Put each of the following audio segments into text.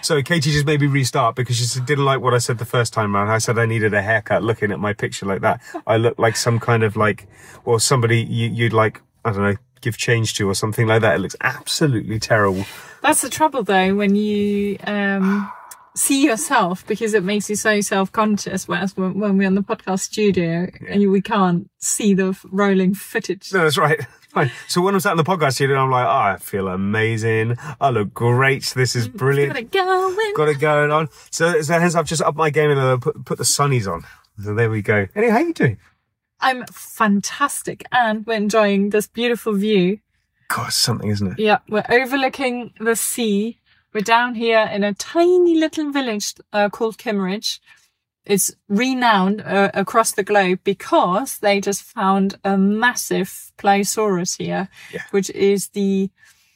So Katie just made me restart because she didn't like what I said the first time round. I said I needed a haircut. Looking at my picture like that, I look like some kind of like, or somebody you'd like, I don't know, give change to or something like that. It looks absolutely terrible. That's the trouble though, when you see yourself, because it makes you so self-conscious, whereas when we're in the podcast studio, we can't see the rolling footage. No, that's right. Fine. So when I'm sat in the podcast studio, I'm like, oh, I feel amazing. I look great. This is brilliant. Got it going on. So hence I've just upped my game and put the sunnies on. So there we go. Anyway, how are you doing? I'm fantastic, and we're enjoying this beautiful view. God, it's something, isn't it? Yeah, we're overlooking the sea. We're down here in a tiny little village called Kimmeridge. It's renowned across the globe because they just found a massive Pliosaurus here, which is the,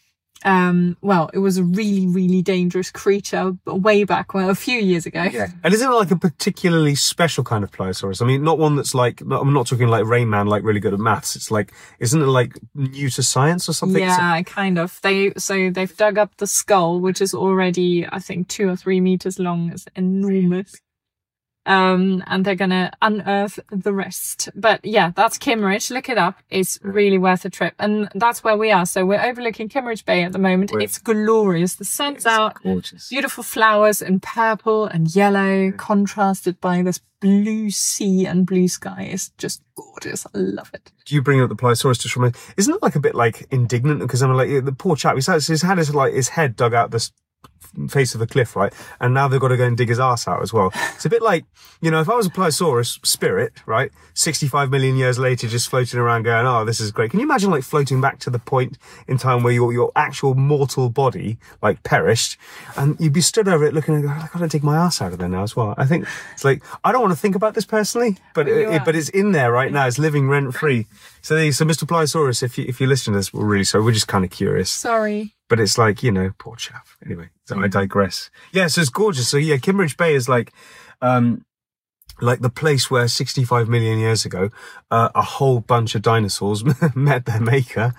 it was a really, really dangerous creature way back, a few years ago. Yeah. And isn't it like a particularly special kind of Pliosaurus? I mean, not one that's like, I'm not talking like Rain Man, like really good at maths. It's like, isn't it like new to science or something? Yeah, kind of. They've dug up the skull, which is already, I think, 2 or 3 meters long. It's enormous. And they're gonna unearth the rest. But yeah, that's Kimmeridge. Look it up. It's really worth a trip. And that's where we are. So we're overlooking Kimmeridge Bay at the moment. It's glorious. The sun's out. Gorgeous. Beautiful flowers in purple and yellow, contrasted by this blue sea and blue sky. It's just gorgeous. I love it. Do you bring up the Pliosaurus just from it? Isn't it like a bit like indignant? Because I'm like, the poor chap, he's had his head dug out this face of the cliff, right? And now they've got to go and dig his arse out as well. It's a bit like, if I was a Pliosaurus spirit, right, 65 million years later, just floating around going, oh, this is great. Can you imagine like floating back to the point in time where your actual mortal body like perished, and you'd be stood over it looking and go, I've got to dig my arse out of there now as well. I think it's like, I don't want to think about this personally, but it's in there right now. It's living rent free. So Mr. Pliosaurus, if you listen to this, we're really sorry. We're just kind of curious. Sorry. But it's like, poor chap. Anyway, so I digress. Yeah, so it's gorgeous. So yeah, Kimmeridge Bay is like the place where 65 million years ago, a whole bunch of dinosaurs met their maker,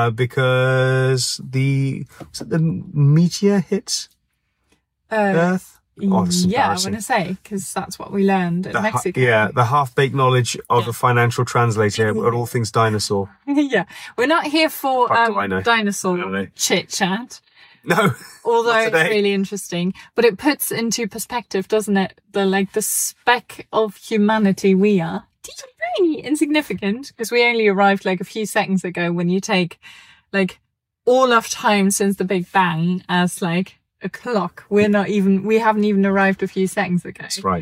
because the meteor hit Earth. Oh, yeah, I want to say, because that's what we learned in Mexico. The half-baked knowledge of a financial translator of all things dinosaur. Yeah, we're not here for dinosaur chit-chat. No. Although it's really interesting. But it puts into perspective, doesn't it, the speck of humanity we are. Really insignificant, because we only arrived like a few seconds ago when you take like all of time since the Big Bang as like a clock. We haven't even arrived a few seconds ago. That's right.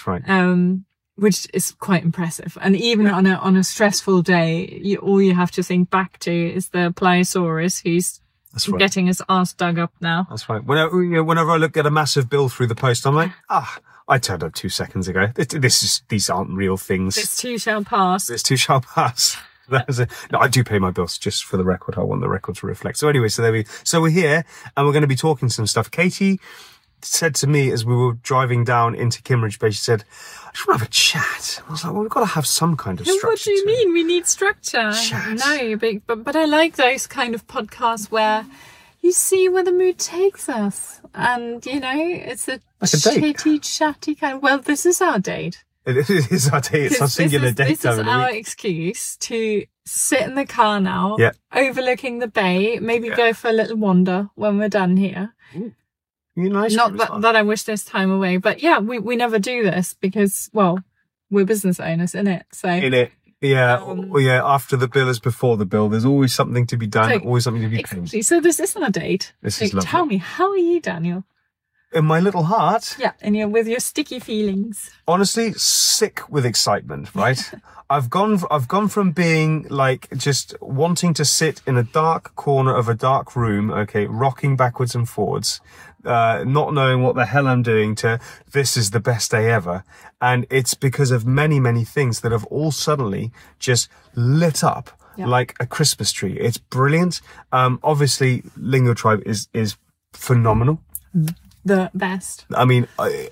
Which is quite impressive. And even on a stressful day, all you have to think back to is the Pliosaurus who's getting his arse dug up now. That's right. Whenever I look at a massive bill through the post, I'm like, I turned up 2 seconds ago. These aren't real things. This too shall pass. This too shall pass. No, I do pay my bills, just for the record. I want the record to reflect. So anyway, so we're here and we're going to be talking some stuff. Katie said to me as we were driving down into Kimmeridge Bay, she said, I just want to have a chat. I was like, well, we've got to have some kind of structure. What do you mean? We need structure. Chat. No, but I like those kind of podcasts where you see where the mood takes us. And, it's a chitty, chatty kind of, well, this is our date. It is our day. It's our singular day. This is our excuse to sit in the car now, overlooking the bay, maybe go for a little wander when we're done here. Ooh. Nice. Not that I wish this time away, but yeah, we never do this because, well, we're business owners, innit? So. In it. Yeah. After the bill is before the bill. There's always something to be done, always something to be paid. So this isn't a date. This is lovely. Tell me, how are you, Daniel? In my little heart. Yeah, and with your sticky feelings. Honestly, sick with excitement, right? I've gone from being like just wanting to sit in a dark corner of a dark room, okay, rocking backwards and forwards, not knowing what the hell I'm doing, to this is the best day ever. And it's because of many, many things that have all suddenly just lit up like a Christmas tree. It's brilliant. Obviously, Lingo Tribe is phenomenal. The best. I mean,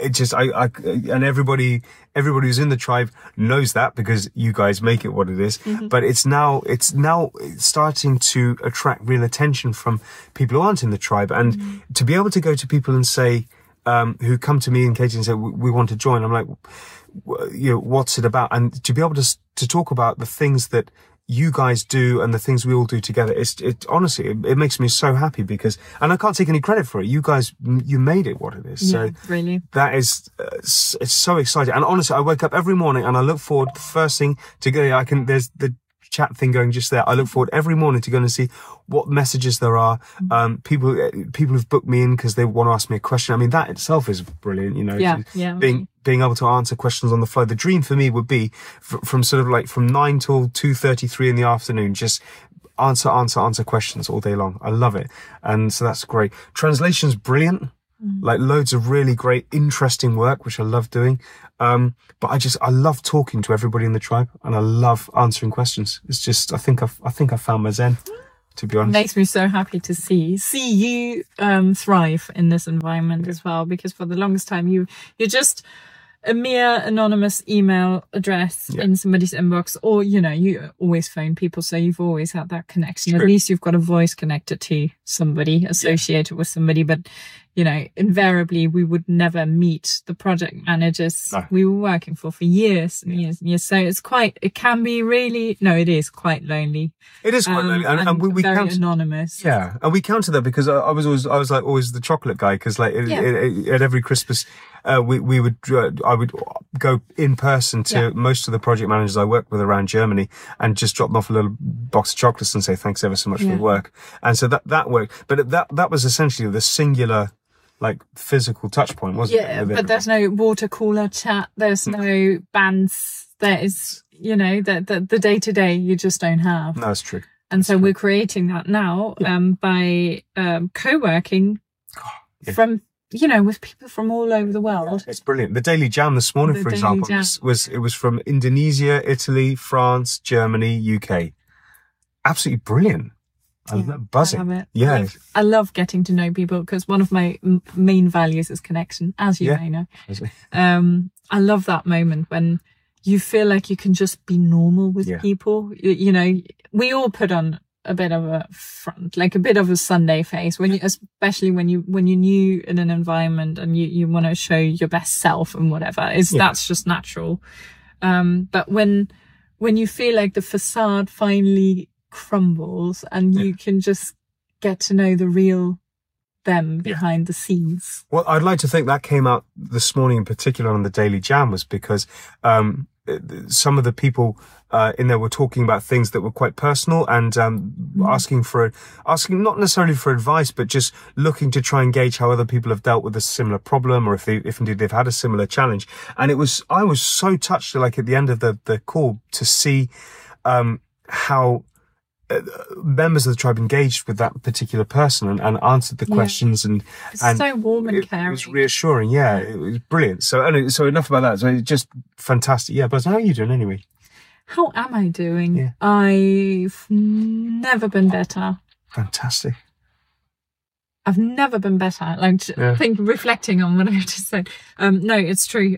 and everybody who's in the tribe knows that because you guys make it what it is. Mm-hmm. But it's now starting to attract real attention from people who aren't in the tribe. And to be able to go to people and say, who come to me and Katie and say, we want to join. I'm like, what's it about? And to be able to talk about the things that you guys do and the things we all do together, honestly, it makes me so happy because, and I can't take any credit for it. You guys, you made it what it is. Yeah, so really. That is, it's so exciting. And honestly, I wake up every morning and I look forward first thing to go. There's the chat thing going just there. I look forward every morning to go and see what messages there are. People who've booked me in because they want to ask me a question. I mean, that itself is brilliant, being able to answer questions on the fly. The dream for me would be from sort of like from 9 till 2:33 in the afternoon, just answer questions all day long. I love it. And so that's great. Translation's brilliant. Like loads of really great, interesting work, which I love doing. But I love talking to everybody in the tribe and I love answering questions. It's just, I think I found my zen, to be honest. Makes me so happy to see you thrive in this environment as well, because for the longest time you're just a mere anonymous email address in somebody's inbox, or you always phone people, so you've always had that connection. At least you've got a voice connected to somebody, associated with somebody. But invariably we would never meet the project managers we were working for years and years and years. So it can be really, it is quite lonely. It is quite lonely, and we very anonymous. Yeah, and we counted that because I was always the chocolate guy, because at every Christmas I would go in person to most of the project managers I work with around Germany and just drop them off a little box of chocolates and say thanks ever so much for the work. And so that worked, but that was essentially the singular, like, physical touch point, wasn't it? Yeah, but there's no water cooler chat. There's no bands. There is, the day to day you just don't have. No, that's true. And so we're creating that now by co-working from, with people from all over the world. It's brilliant. The Daily Jam this morning, for example, was from Indonesia, Italy, France, Germany, UK. Absolutely brilliant. I love buzzing. I love it. Yeah. I love getting to know people, because one of my main values is connection, as you may know. I love that moment when you feel like you can just be normal with people. We all put on a bit of a front, like a bit of a Sunday face, especially when you're new in an environment and you want to show your best self and whatever. That's just natural. But when you feel like the facade finally crumbles and you can just get to know the real them behind the scenes. Well, I'd like to think that came out this morning in particular on the Daily Jam was because some of the people in there were talking about things that were quite personal and asking not necessarily for advice, but just looking to try and gauge how other people have dealt with a similar problem, or if indeed they've had a similar challenge. And I was so touched, like at the end of the call, to see how members of the tribe engaged with that particular person and answered the questions and so warm and caring. It was reassuring. Yeah, it was brilliant. So enough about that. So it's just fantastic. Yeah, but how are you doing anyway? How am I doing? Yeah. I've never been better. Fantastic. I've never been better. Reflecting on what I just said. No, it's true.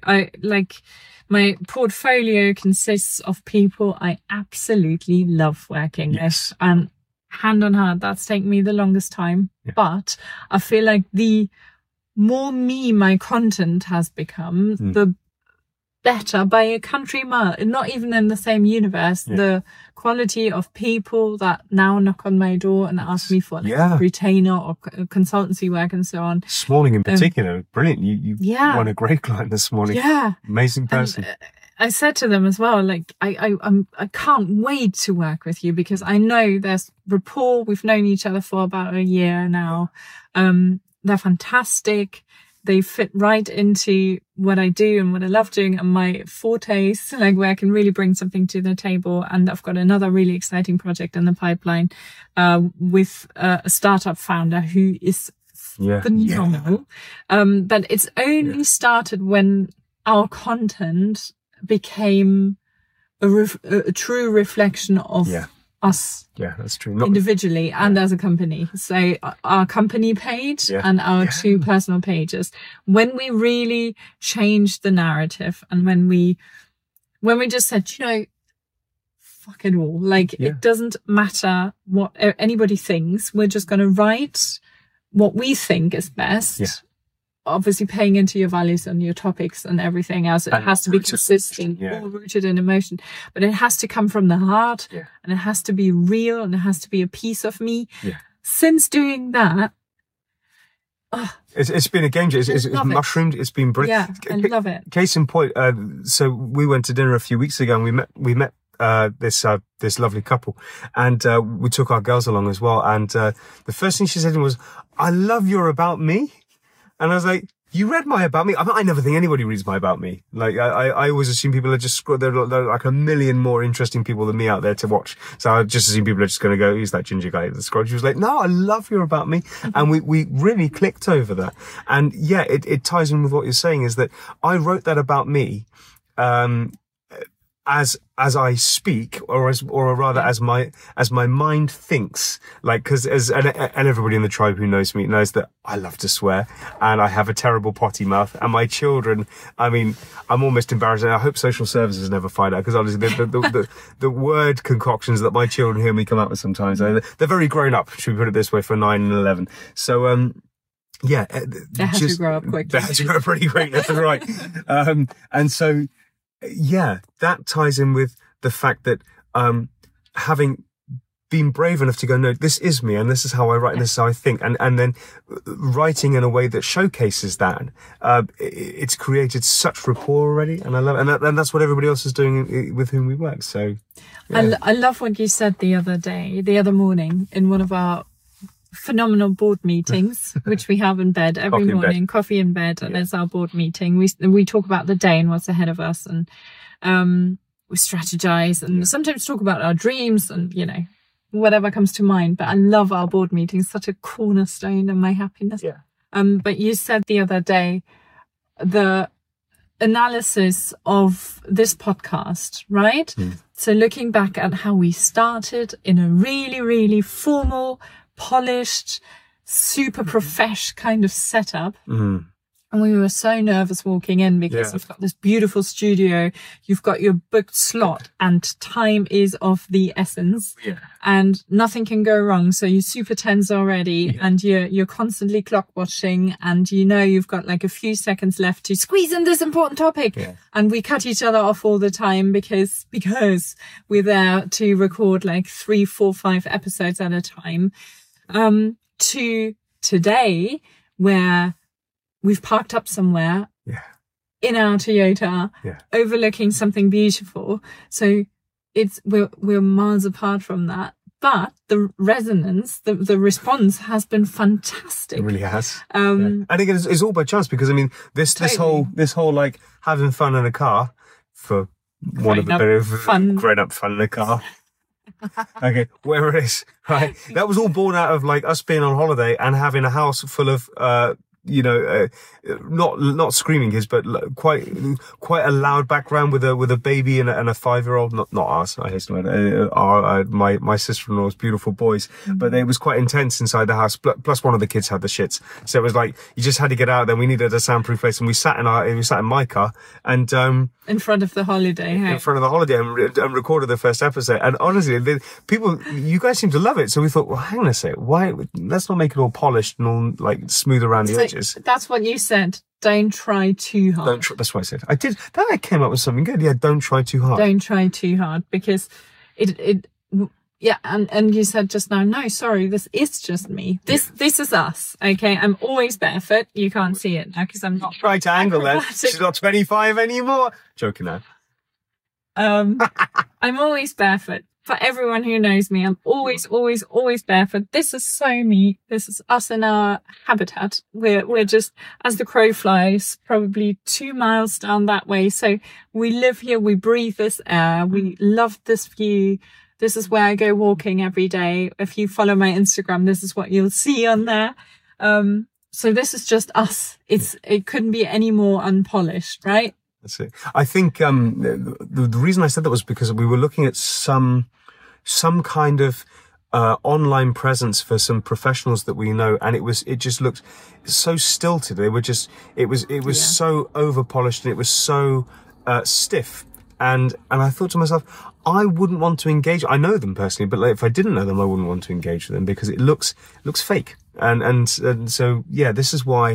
My portfolio consists of people I absolutely love working with. And hand on heart, that's taken me the longest time. Yeah. But I feel like the more me my content has become, the better by a country mile. Not even in the same universe. Yeah. The quality of people that now knock on my door and ask me for retainer or consultancy work and so on. This morning in particular, brilliant. You won a great client this morning. Yeah. Amazing person. And, I said to them as well, I can't wait to work with you, because I know there's rapport. We've known each other for about a year now. They're fantastic. They fit right into what I do and what I love doing and my fortes, where I can really bring something to the table. And I've got another really exciting project in the pipeline, with a startup founder who is phenomenal. But it's only started when our content became a true reflection of us. Yeah, that's true. Individually and as a company. So our company page and our two personal pages, when we really changed the narrative and when we just said, fuck it all. It doesn't matter what anybody thinks. We're just going to write what we think is best. obviously paying into your values and your topics and everything else. It has to be consistent, all rooted in emotion, but it has to come from the heart, and it has to be real, and it has to be a piece of me. Since doing that, it's been a game changer. It's mushroomed. It's been brilliant. Yeah, I love it. Case in point, so we went to dinner a few weeks ago, and we met this lovely couple, and we took our girls along as well. And the first thing she said was, "I love your About Me," and I was like, "You read my About Me?" I never think anybody reads my About Me. Like I always assume people are just there are like a million more interesting people than me out there to watch. So I just assume people are just going to go, "Who's that ginger guy at the scroll?" She was like, "No, I love your About Me," and we really clicked over that. And yeah, it ties in with what you're saying, is that I wrote that about me, as I speak, or rather as my mind thinks, like, cause and everybody in the tribe who knows me knows that I love to swear, and I have a terrible potty mouth, and my children, I mean, I'm almost embarrassed. I hope social services never find out, because obviously the word concoctions that my children hear me come up with sometimes, they're very grown up, should we put it this way, for 9 and 11. So, yeah. They have to grow up quickly. They have to grow up pretty quick, that's right. And so, yeah, that ties in with the fact that having been brave enough to go, no, this is me, and this is how I write, and this is how I think, and then writing in a way that showcases that, it's created such rapport already, and I love it, and that's what everybody else is doing with whom we work. So yeah. I love what you said the other morning in one of our phenomenal board meetings, which we have in bed every morning, coffee in bed, and it's our board meeting. We talk about the day and what's ahead of us, and we strategize, and sometimes talk about our dreams and, you know, whatever comes to mind. But I love our board meetings, such a cornerstone of my happiness. But you said the other day, the analysis of this podcast, right? So looking back at how we started in a really, really formal, polished, super profesh kind of setup. And we were so nervous walking in, because you've got this beautiful studio, you've got your booked slot, and time is of the essence, and nothing can go wrong. So you're super tense already, and you're constantly clock watching, and you know you've got like a few seconds left to squeeze in this important topic. And we cut each other off all the time because we're there to record like 3, 4, 5 episodes at a time. To today, where we've parked up somewhere in our Toyota, overlooking something beautiful. So we're miles apart from that. But the resonance, the response has been fantastic. It really has. I think it's all by chance, because I mean, this whole like having fun in a car, for one of the better grown up fun in a car. Okay, wherever it is, right? That was all born out of like us being on holiday and having a house full of, not screaming kids, but quite a loud background with a baby and a 5-year-old. Not us, I hasten to add, my sister-in-law's beautiful boys. But it was quite intense inside the house. Plus one of the kids had the shits, so it was like you just had to get out. Then we needed a soundproof place, and we sat in my car, and in front of the holiday, in front of the holiday, and recorded the first episode. And honestly, you guys seem to love it. So we thought, well, hang on a sec, why? Let's not make it all polished and all like smooth around the edges. That's what you said. Don't try too hard. That's what I said. I did. That came up with something good. Yeah, don't try too hard. Don't try too hard, because and you said just now, no, sorry, this is just me. This is us. Okay, I'm always barefoot. You can't see it now because I'm not. Try to angle that. She's not 25 anymore. Joking now. I'm always barefoot. For everyone who knows me, I'm always, always, always barefoot. This is so me. This is us in our habitat. We're just, as the crow flies, probably 2 miles down that way. So we live here. We breathe this air. We love this view. This is where I go walking every day. If you follow my Instagram, this is what you'll see on there. So this is just us. It couldn't be any more unpolished, right? That's it. I think the reason I said that was because we were looking at some kind of online presence for some professionals that we know, and it just looked so stilted. It was so over polished, and it was so stiff. And I thought to myself, I wouldn't want to engage. I know them personally, but like, if I didn't know them, I wouldn't want to engage with them because it looks fake. And so yeah, this is why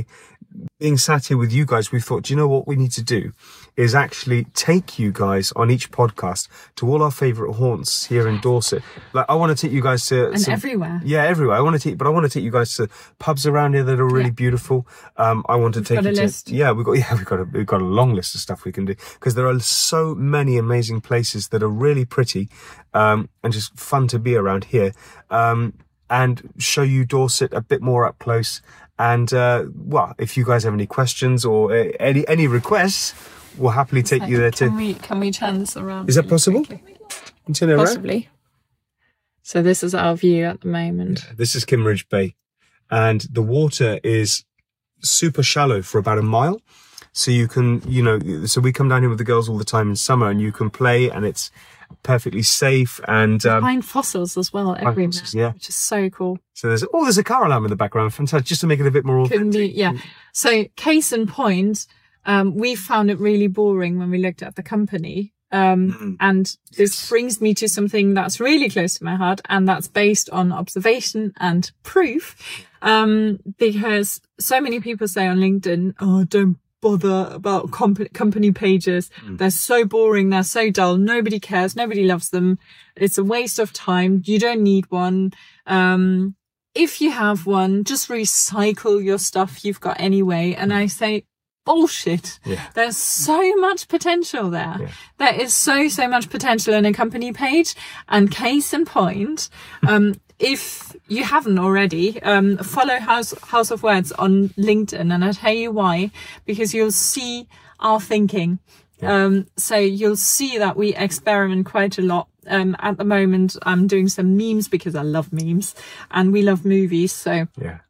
being sat here with you guys, we thought, do you know what we need to do is actually take you guys on each podcast to all our favourite haunts here in Dorset. Like, I want to take you guys to everywhere. Yeah, everywhere. I want to take you guys to pubs around here that are really beautiful. I want to take you to list. we've got a long list of stuff we can do, because there are so many amazing places that are really pretty and just fun to be around here, and show you Dorset a bit more up close. And well, if you guys have any questions or any requests, we'll happily take you there too. Can we turn this around? Is that possible? Turn it Possibly. around? So this is our view at the moment. Yeah, this is Kimmeridge Bay, and the water is super shallow for about a mile. So you can, so we come down here with the girls all the time in summer, and you can play, and it's perfectly safe. And find fossils as well everywhere, yeah, which is so cool. So there's a car alarm in the background, fantastic, just to make it a bit more authentic. So case in point, we found it really boring when we looked at the company. And this brings me to something that's really close to my heart, and that's based on observation and proof. Because so many people say on LinkedIn, oh, don't bother about company pages. They're so boring. They're so dull. Nobody cares. Nobody loves them. It's a waste of time. You don't need one. If you have one, just recycle your stuff you've got anyway. And I say, bullshit. Yeah. There's so much potential there. Yeah. There is so much potential in a company page. And case in point, if you haven't already, follow House of Words on LinkedIn, and I'll tell you why, because you'll see our thinking. Yeah. So you'll see that we experiment quite a lot. At the moment, I'm doing some memes because I love memes, and we love movies. So yeah.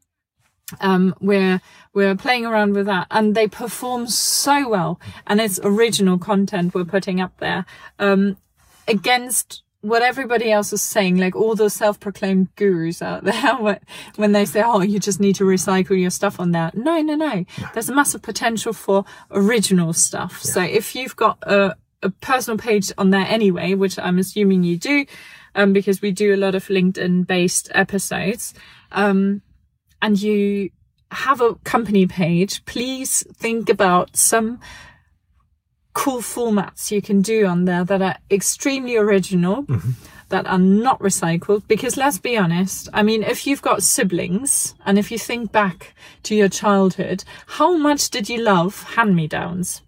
We're playing around with that, and they perform so well, and it's original content we're putting up there, against what everybody else is saying, like all those self-proclaimed gurus out there, when they say, oh, you just need to recycle your stuff on there. No. There's a massive potential for original stuff. Yeah. So if you've got a personal page on there anyway, which I'm assuming you do, because we do a lot of LinkedIn based episodes, and you have a company page, please think about some cool formats you can do on there that are extremely original, that are not recycled. Because let's be honest, I mean, if you've got siblings, and if you think back to your childhood, how much did you love hand-me-downs?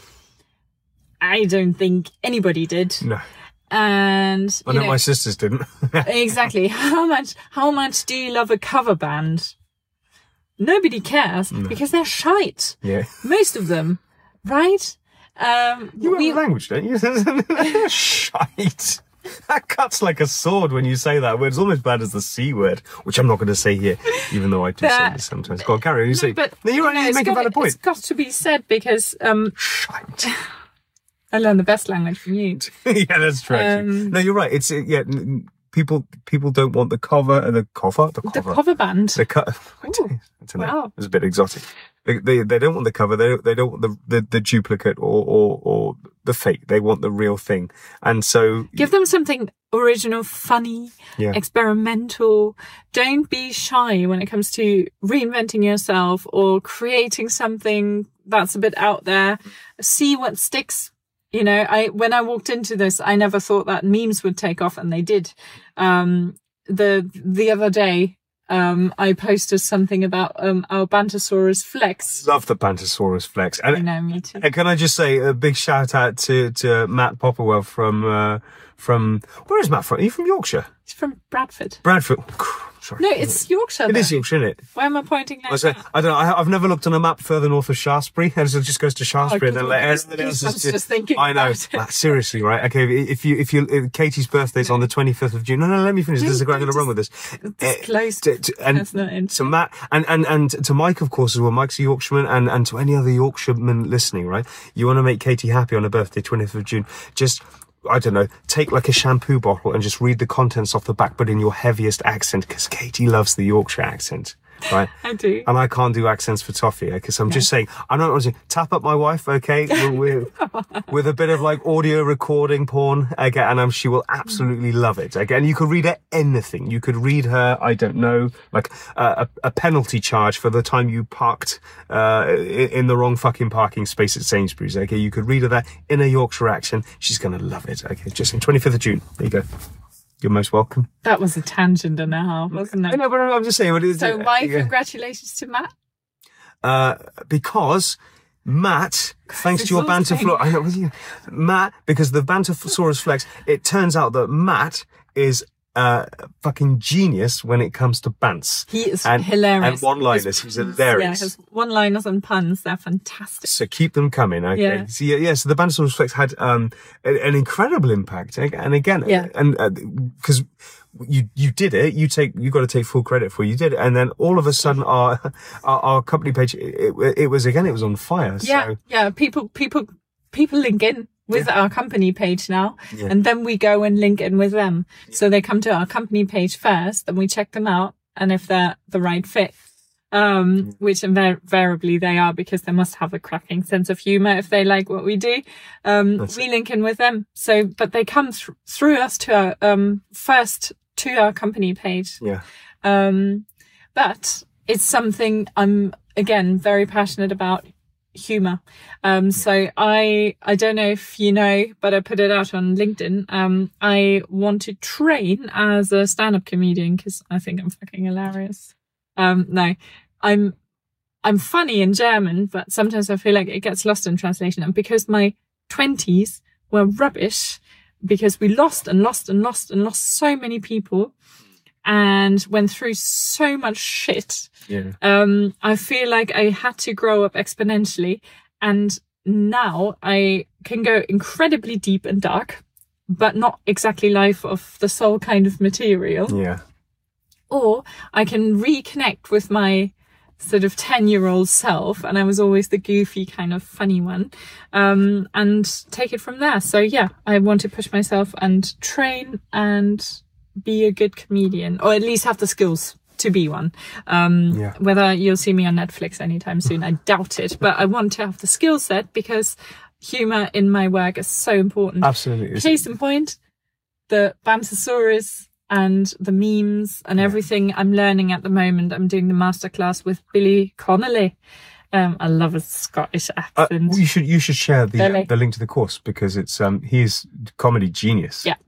I don't think anybody did. No. And I know my sisters didn't. Exactly. How much do you love a cover band? Nobody cares, because they're shite. Yeah. Most of them, right? You have language, don't you? Shite. That cuts like a sword when you say that word. It's almost bad as the C word, which I'm not going to say here, even though I do say this sometimes. Go on, carry on. You say, but you're right, you make a valid point. It's got to be said, because shite. I learned the best language from you. Yeah, that's true. No, you're right. It's people don't want the cover and the cover band. I don't know. Wow. It's a bit exotic. They don't want the cover. They don't want the duplicate or the fake. They want the real thing. And so give them something original, funny, experimental. Don't be shy when it comes to reinventing yourself or creating something that's a bit out there. See what sticks. When I walked into this, I never thought that memes would take off, and they did. The other day, I posted something about our Bantosaurus Flex. Love the Bantosaurus Flex. And, I know, me too. And can I just say a big shout out to Matt Popperwell from where is Matt from? Are you from Yorkshire? He's from Bradford. Bradford. Sorry. No, it's Yorkshire. It is Yorkshire, isn't it? Why am I pointing like that? I don't know. I've never looked on a map further north of Shaftesbury. It just goes to Shaftesbury, and then everything else is just thinking. I know. Seriously, right? Okay. If Katie's birthday's on the 25th of June. No. Let me finish. This is great. I'm going to run with this. It's close. To Matt and to Mike, of course, as well. Mike's a Yorkshireman, and to any other Yorkshireman listening, right? You want to make Katie happy on her birthday, 20th of June. Just, I don't know, take like a shampoo bottle and just read the contents off the back, but in your heaviest accent, because Katie loves the Yorkshire accent. right? I do. And I can't do accents for toffee, because I'm just saying, I don't want to tap up my wife, okay, with a bit of like audio recording porn, okay, and she will absolutely love it, okay. And you could read her anything. You could read her, I don't know, like a penalty charge for the time you parked in the wrong fucking parking space at Sainsbury's, okay. You could read her that in a Yorkshire accent. She's gonna love it, okay. Just in 25th of June. There you go. You're most welcome. That was a tangent and a half, wasn't it? I know, but I'm just saying. So why congratulations to Matt? Because Matt, thanks to your Bantaflora, I know, Matt, because the Bantosaurus Flex, it turns out that Matt is fucking genius when it comes to bants. He is hilarious. And one-liners. He's hilarious. Yeah, his one-liners and puns, they're fantastic. So keep them coming, okay? Yeah. So the Bantosaurus Flex had an incredible impact. And again, because you did it, you got to take full credit for it. You did it, and then all of a sudden our company page, it was on fire. Yeah, so. People link in with our company page now, and then we go and link in with them. So they come to our company page first, and we check them out, and if they're the right fit, which invariably they are, because they must have a cracking sense of humor if they like what we do. We link in with them. So, but they come through us to our first to our company page. Yeah. But it's something I'm again very passionate about. Humor. So I don't know if you know, but I put it out on LinkedIn. I want to train as a stand-up comedian because I think I'm fucking hilarious. No, I'm funny in German, but sometimes I feel like it gets lost in translation. And because my 20s were rubbish, because we lost so many people and went through so much shit. Yeah. I feel like I had to grow up exponentially, and now I can go incredibly deep and dark, but not exactly life of the soul kind of material. Yeah. Or I can reconnect with my sort of 10-year-old self, and I was always the goofy kind of funny one, and take it from there. So yeah, I want to push myself and train and be a good comedian, or at least have the skills to be one. Whether you'll see me on Netflix anytime soon, I doubt it, but I want to have the skill set because humor in my work is so important. Absolutely. Case in point, the Bamsasaurus and the memes and everything I'm learning at the moment. I'm doing the masterclass with Billy Connolly. I love his Scottish accent. You should share the link to the course, because it's he's comedy genius. Yeah.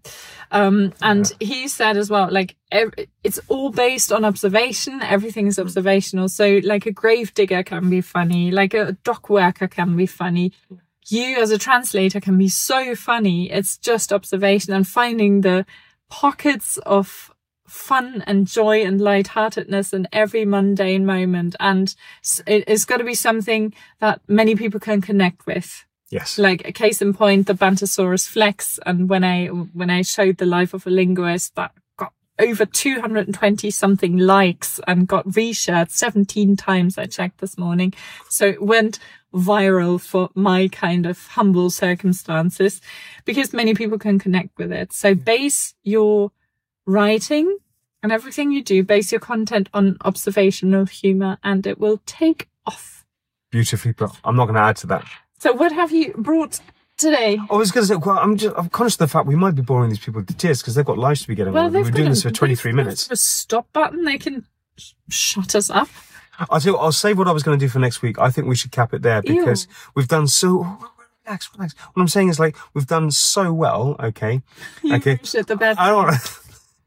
And he said as well, like, it's all based on observation. Everything is observational. So like a grave digger can be funny, like a dock worker can be funny. You as a translator can be so funny. It's just observation and finding the pockets of fun and joy and lightheartedness in every mundane moment. And it's got to be something that many people can connect with. Yes. Like a case in point, the Bantosaurus Flex. And when I showed the life of a linguist, that got over 220 something likes and got reshared 17 times. I checked this morning. So it went viral for my kind of humble circumstances because many people can connect with it. So base your writing and everything you do, base your content on observational humor, and it will take off. Beautifully put. I'm not going to add to that. So what have you brought today? I was going to say, well, I'm conscious of the fact we might be boring these people to tears because they've got lives to be getting on. We're doing this for 23 minutes. A stop button. They can shut us up. I'll save what I was going to do for next week. I think we should cap it there because we've done so. Relax. What I'm saying is, like, we've done so well. Okay. Okay. Shit the bed. I don't want to.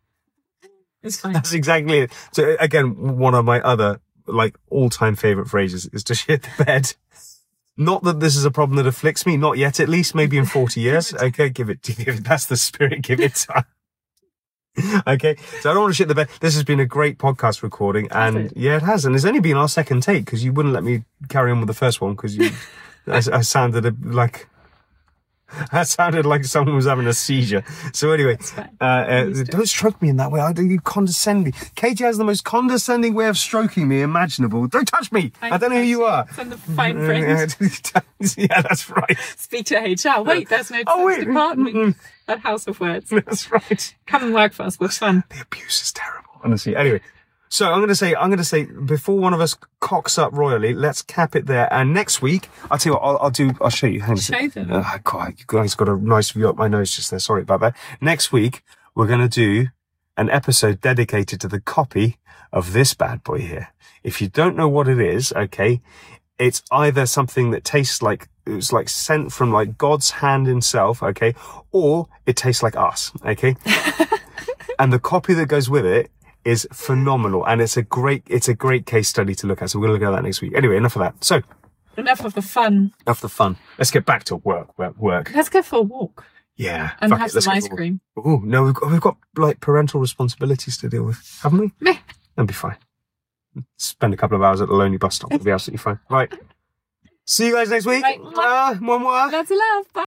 It's fine. That's exactly it. So again, one of my other like all-time favorite phrases is to shit the bed. Not that this is a problem that afflicts me, not yet at least, maybe in 40 years. Okay, give it, that's the spirit, give it time. Okay, so I don't want to shit the bed. This has been a great podcast recording, and yeah, it has, and it's only been our second take because you wouldn't let me carry on with the first one because I sounded like someone was having a seizure. So anyway, don't stroke me in that way. You condescending. KJ has the most condescending way of stroking me imaginable. Don't touch me. I don't know who you are. From the fine print. Yeah, that's right. Speak to HR. Wait, there's no department at House of Words. That's right. Come and work for us. We're fun. The abuse is terrible, honestly. Anyway, So I'm going to say before one of us cocks up royally, let's cap it there. And next week, I'll tell you what, I'll show you. Hang on a Show them. God, you guys got a nice view up my nose just there. Sorry about that. Next week, we're going to do an episode dedicated to the copy of this bad boy here. If you don't know what it is, okay, it's either something that tastes like, it's like sent from like God's hand himself, okay, or it tastes like us, okay? And the copy that goes with it is phenomenal, and it's a great case study to look at. So we're going to look at that next week. Anyway, enough of that. So Enough of the fun. enough of the fun. Let's get back to work. Let's go for a walk Yeah, and fuck have it, let's some go ice for a walk. cream. Oh no, we've got like parental responsibilities to deal with, haven't we? Meh. That'll be fine. Spend a couple of hours at the lonely bus stop. It'll be absolutely fine. Right. See you guys next week. Right. Moi, moi. Lots of love. Bye.